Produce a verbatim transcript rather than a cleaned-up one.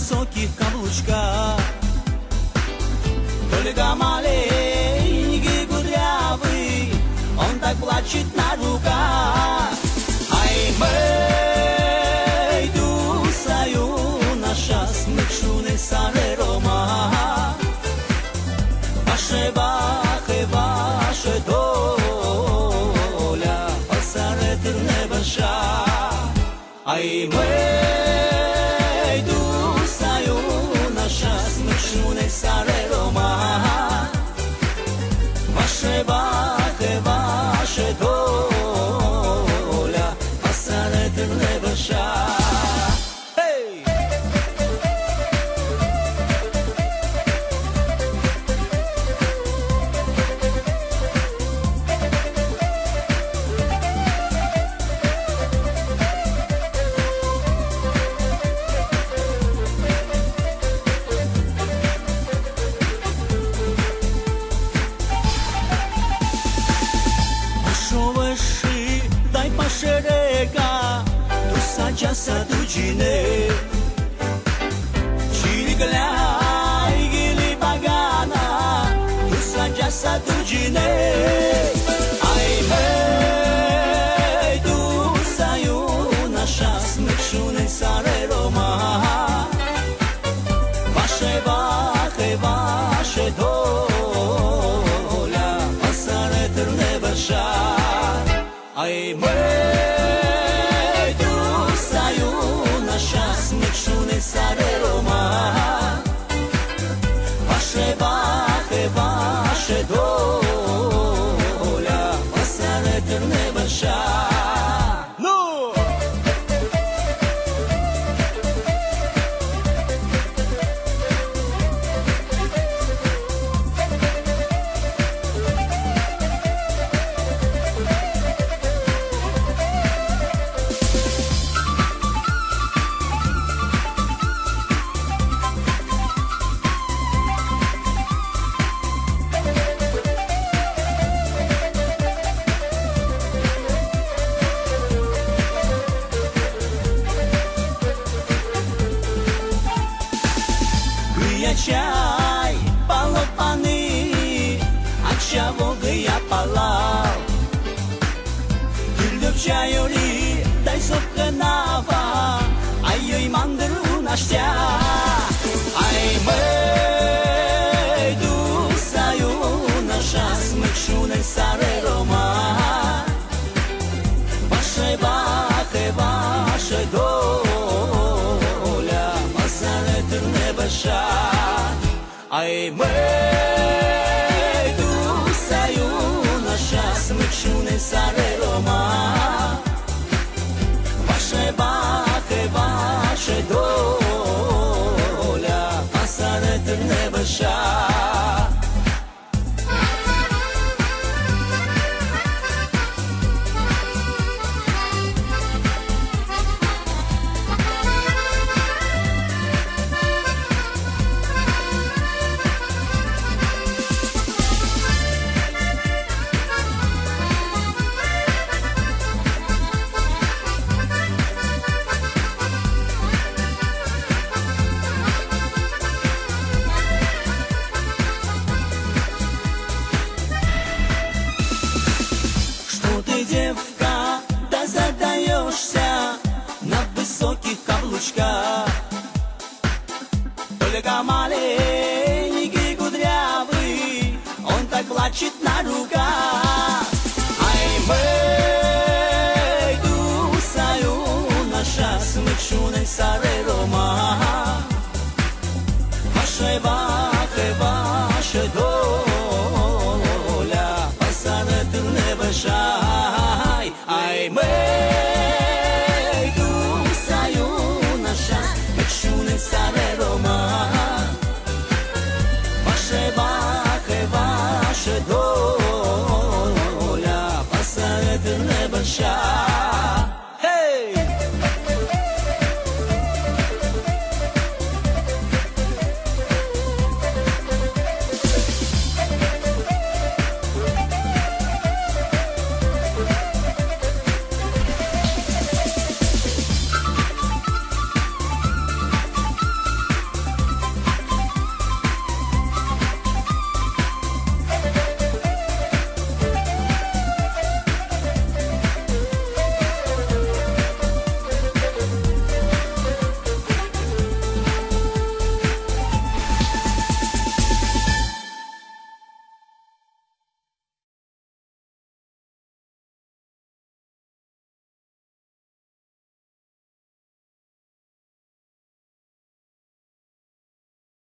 высоких каблучках. Только маленький кудрявый, он так плачет на руках. Ай, мэй, дусаю наша смычуны саре рома. Ваше бахе, ваше доля, посарет небеша. Ай, мэй, дусаю наша смычуны саре рома. Ваше бахе, ваше доля, посарет небеша. Aceasta dugine Cine găleai ghili pagana Tu sa aceasta dugine Ai mei Tu sa iuna așa smăciune sare roma Vașe vahe vașe dolea Pasare târne bășa Ai mei sare roma Vaše vahe, vaše doля Pasare târne bășa Чай, полопаны, от чего я палал? Гүлдеп чайори, дай сопханава, ай-ой мандру наштя. Ай мэй, дусаю наша смычуне саре рома. Ваше бахе, ваше доля, масаре тырне баша. Ай мэй, дусаю наша смычуне саре рома. Ваше бахе, ваше доля, масаре тырне баша. Девка, да задаешься на высоких каблучках. Только маленький кудрявый, он так плачет на руках. Ай мэй, дусаю наша смычуне саре.